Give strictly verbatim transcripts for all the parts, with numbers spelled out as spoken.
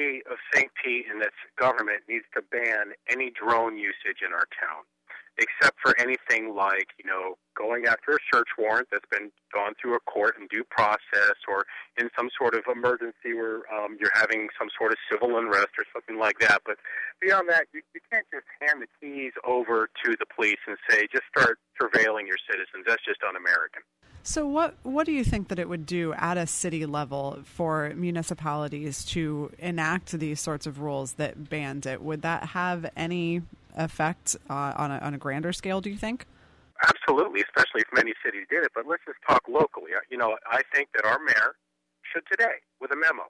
city of Saint Pete and its government needs to ban any drone usage in our town, except for anything like, you know, going after a search warrant that's been gone through a court in due process, or in some sort of emergency where um, you're having some sort of civil unrest or something like that. But beyond that, you, you can't just hand the keys over to the police and say, just start surveilling your citizens. That's just un-American. So what what do you think that it would do at a city level for municipalities to enact these sorts of rules that banned it? Would that have any effect uh, on, a, on a grander scale, do you think? Absolutely, especially if many cities did it. But let's just talk locally. You know, I think that our mayor should today, with a memo,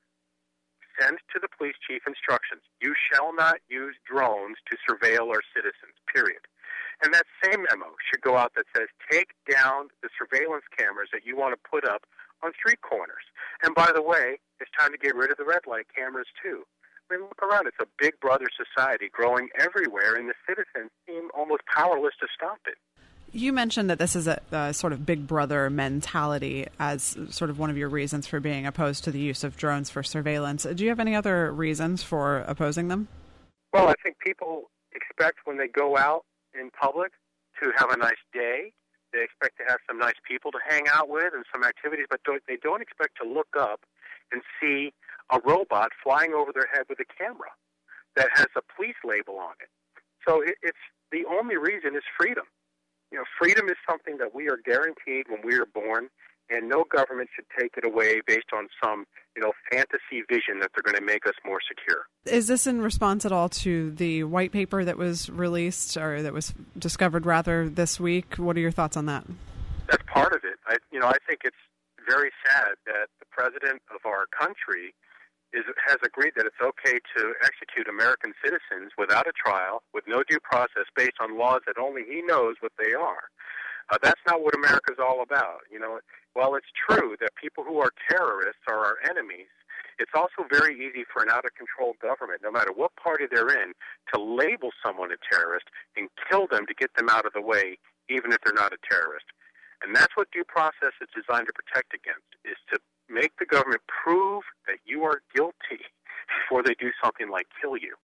send to the police chief instructions. You shall not use drones to surveil our citizens, period. And that same memo should go out that says, take down the surveillance cameras that you want to put up on street corners. And by the way, it's time to get rid of the red light cameras too. I mean, look around. It's a big brother society growing everywhere, and the citizens seem almost powerless to stop it. You mentioned that this is a, a sort of big brother mentality as sort of one of your reasons for being opposed to the use of drones for surveillance. Do you have any other reasons for opposing them? Well, I think people expect when they go out in public to have a nice day. They expect to have some nice people to hang out with and some activities, but don't, they don't expect to look up and see a robot flying over their head with a camera that has a police label on it. So it, it's the only reason is freedom. You know, freedom is something that we are guaranteed when we are born, and no government should take it away based on some, you know, fantasy vision that they're going to make us more secure. Is this in response at all to the white paper that was released, or that was discovered rather this week? What are your thoughts on that? That's part of it. I, you know, I think it's very sad that the president of our country is, has agreed that it's okay to execute American citizens without a trial, with no due process, based on laws that only he knows what they are. Uh, that's not what America's all about. You know, while it's true that people who are terrorists are our enemies, it's also very easy for an out-of-control government, no matter what party they're in, to label someone a terrorist and kill them to get them out of the way, even if they're not a terrorist. And that's what due process is designed to protect against, is to make the government prove that you are guilty before they do something like kill you.